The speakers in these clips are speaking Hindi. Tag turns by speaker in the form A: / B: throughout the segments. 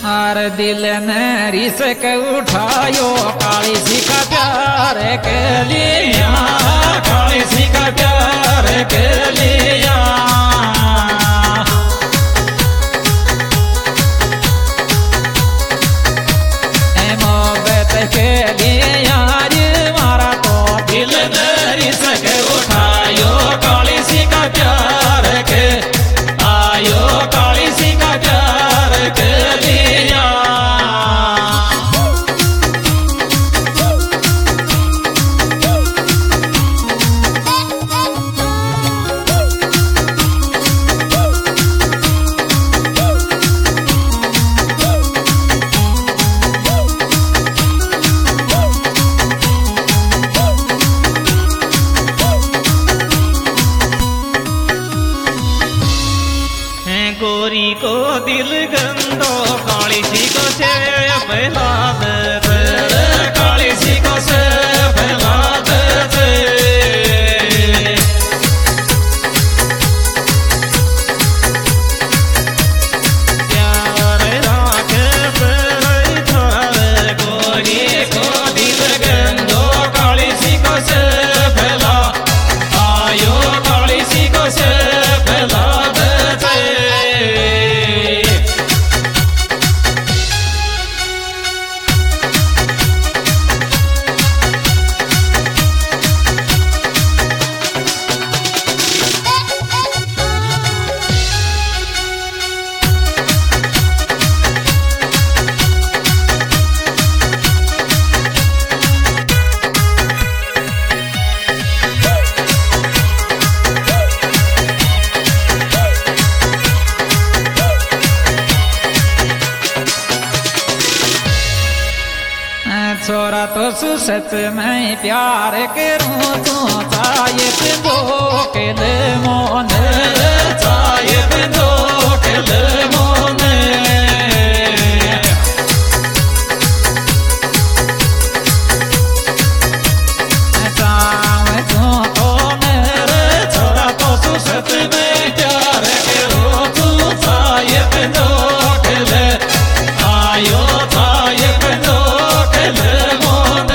A: आर दिल ने रिसक उठायो काली सी का प्यार के लिया, काली सी का प्यार के लिया। मोहब्बत के लिए यार मारा तो दिल ने रिसक उठायो काली सी का प्यार के आयो, काली सी का प्यार के लिया।
B: गोरी को दिल गंदो काली सी को से फैला दे,
A: काली सी को से फैला दे।
B: प्यार राख पर थारे
A: गोरी को दिल गंदो काली सी को से फैला आयो, काली सी को से फैला दे। छोरा तो सुसत में प्यार करूं तू चाहे पिंदो के ले मोन, चाहे पिंदो के ले मोन। चाहे तू तो मेरे छोरा तो सुसत में प्यार करूं तू चाहे पिंदो के ले आयो, चाहे पिंदो के ले मोने।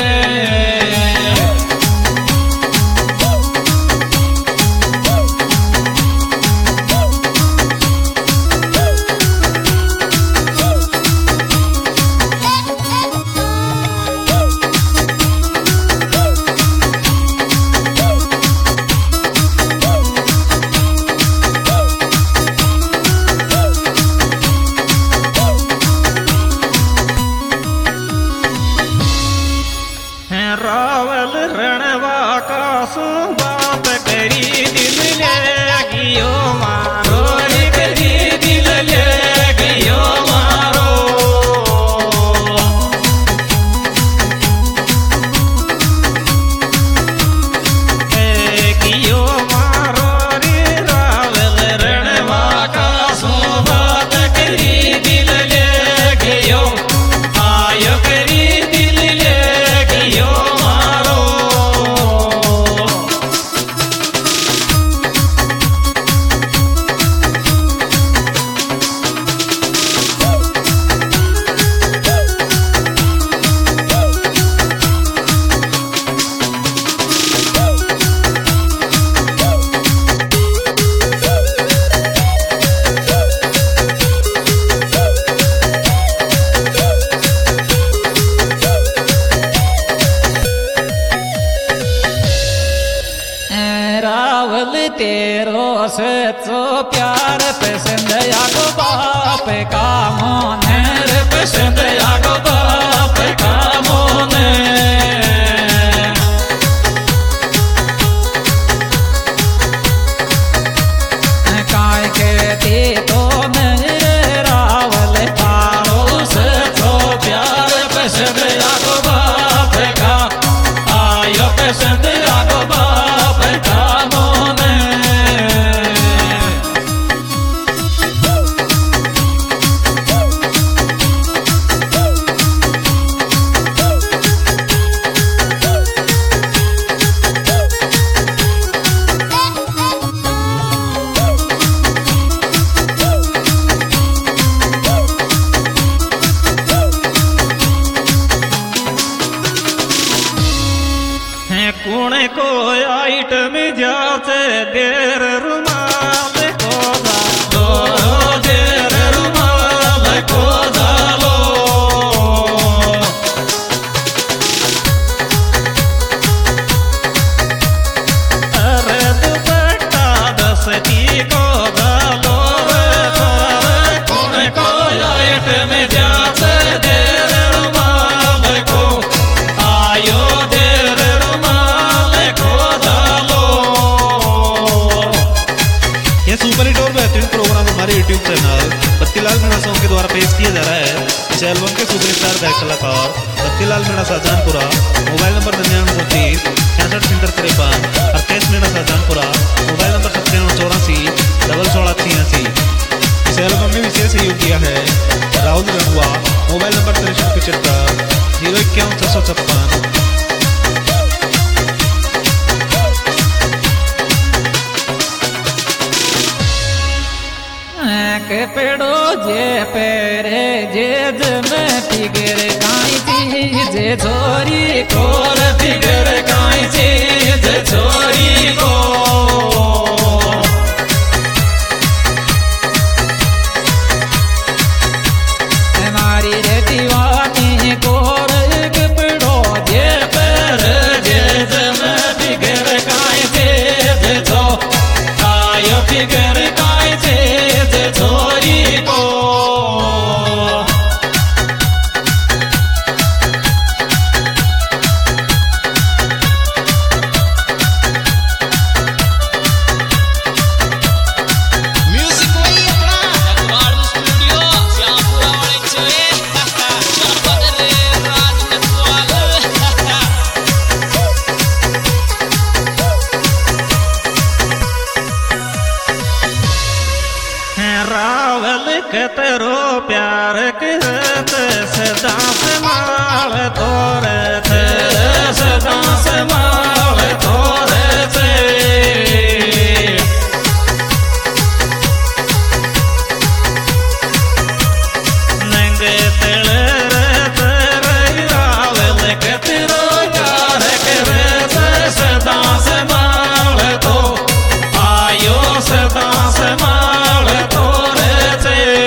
B: रावल रणवा का सो बात करी दिल ले गियो मारो,
A: करी दिल ले गियो मारो।
B: गियो मारो रे रावल रणवा
A: का सो बात करी दिल ले गियो आयो, करी दिल ले गियो मारो। रावल तेरो सच्चो प्यार पसंद आगो बाप का मोन, पसंद आगो बाप का मोन। काय कहते तो मेरे रावल तारो सच्चो प्यार पसंद आगो बाप का आयो, पसंद आगो बाप का मोन।
B: को आइटम जाते देर रुमाल को
A: डालो देर रुमाल को डालो
B: अरे दुपट्टा 10 की को डालो
A: कौन को आइटम जाते देर रुमाल को आयो देर रुमाल को डालो।
C: यह सुपर हिट और बेहतरीन प्रोग्राम हमारे YouTube channel Battilal Meena song के द्वारा पेश किया जा रहा है। इस एल्बम के सुपरस्टार गायक कलाकार Battilal Meena Shahjahanpura, mobile number 9929 66 53 Harkesh Meena Shahjahanpura, mobile number 9784 1686। इस एल्बम में विशेष सहयोग किया है राहुल रंगवा, मोबाइल नंबर 6375 051 656।
A: के पेड़ो जे पेरे जे जम फिगर काई चीज छोरी कोर फिगर काई चीज छोरी को हमारी रे दीवानी कोर के पेड़ो जे पेरे जे जम फिगर काई चीज छो आयो फिगर काई चीज छोरी को
B: रावल कतरो प्यार करत सदा समाल तोरत
A: सदा समाल तोरत
B: नंग तल रत रावल
A: कतरो प्यार करत सदा समाल तो आयो सदा समाल तोरत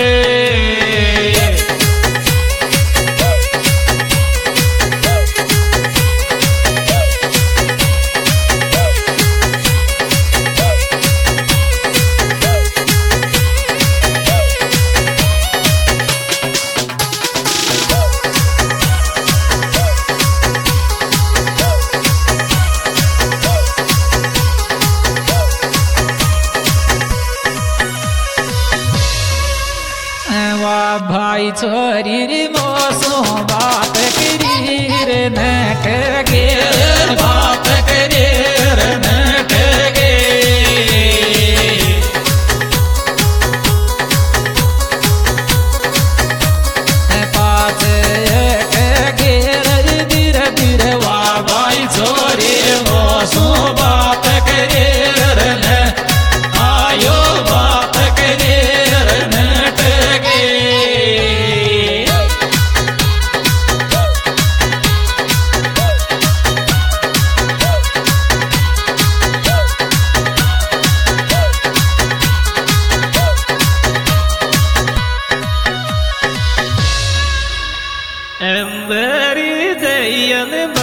A: भाई छोरी रे मोसो बात करी रे नट गे बात करी रे नट गे पास गे धीरे धीरे वाह भाई छोरी मोसो बात करी रे न आयो बात करी रे नट गे
B: अंबरी जयन